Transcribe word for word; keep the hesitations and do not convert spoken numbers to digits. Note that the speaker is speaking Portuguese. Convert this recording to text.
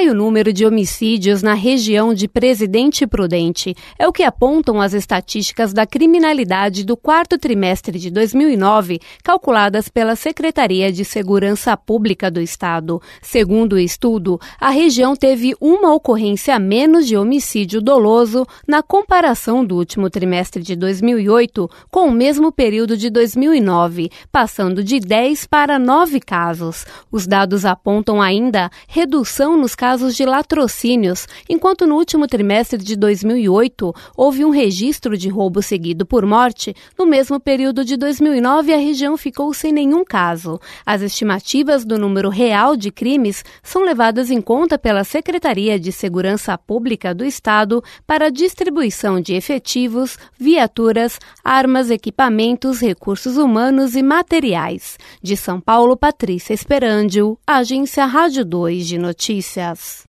cai o número de homicídios na região de Presidente Prudente. É o que apontam as estatísticas da criminalidade do quarto trimestre de dois mil e nove, calculadas pela Secretaria de Segurança Pública do Estado. Segundo o estudo, a região teve uma ocorrência a menos de homicídio doloso na comparação do último trimestre de dois mil e oito com o mesmo período de dois mil e nove, passando de dez para nove casos. Os dados apontam ainda redução nos casos de latrocínios, enquanto no último trimestre de dois mil e oito houve um registro de roubo seguido por morte, no mesmo período de dois mil e nove a região ficou sem nenhum caso. As estimativas do número real de crimes são levadas em conta pela Secretaria de Segurança Pública do Estado para a distribuição de efetivos, viaturas, armas, equipamentos, recursos humanos e materiais. De São Paulo, Patrícia Esperandio, Agência Rádio dois de Notícias.